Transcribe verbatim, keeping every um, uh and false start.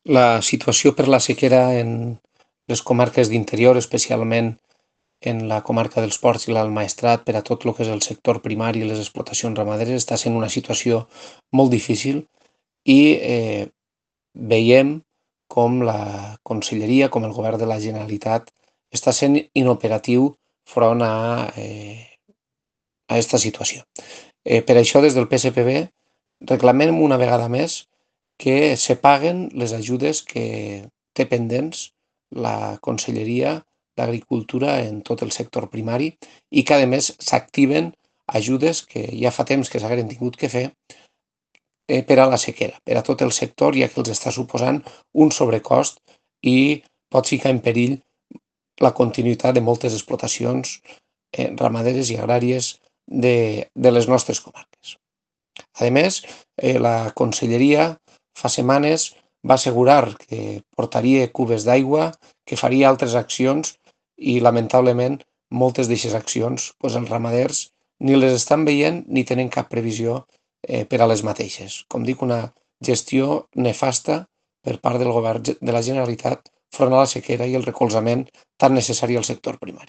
La situació per la sequera en les comarques d'interior, especialment en la comarca dels Ports i l'Alt Maestrat, per a tot el que és el sector primari i les explotacions ramaderes, està sent una situació molt difícil i eh, veiem com la Conselleria, com el Govern de la Generalitat, està sent inoperatiu front a, eh, a aquesta situació. Eh, per això, des del P S P B, reclamem una vegada més que se paguen les ajudes que té pendents la Conselleria d'Agricultura en tot el sector primari i que, a més, s'activen ajudes que ja fa temps que s'hagueren tingut que fer eh, per a la sequera, per a tot el sector, ja que els està suposant un sobrecost i pot ficar en perill la continuïtat de moltes explotacions eh, ramaderes i agràries de, de les nostres comarques. A més, eh, la Conselleria fa setmanes va assegurar que portaria cubes d'aigua, que faria altres accions i, lamentablement, moltes d'aquestes accions doncs, els ramaders ni les estan veient ni tenen cap previsió eh, per a les mateixes. Com dic, una gestió nefasta per part del Govern de la Generalitat front a la sequera i el recolzament tan necessari al sector primari.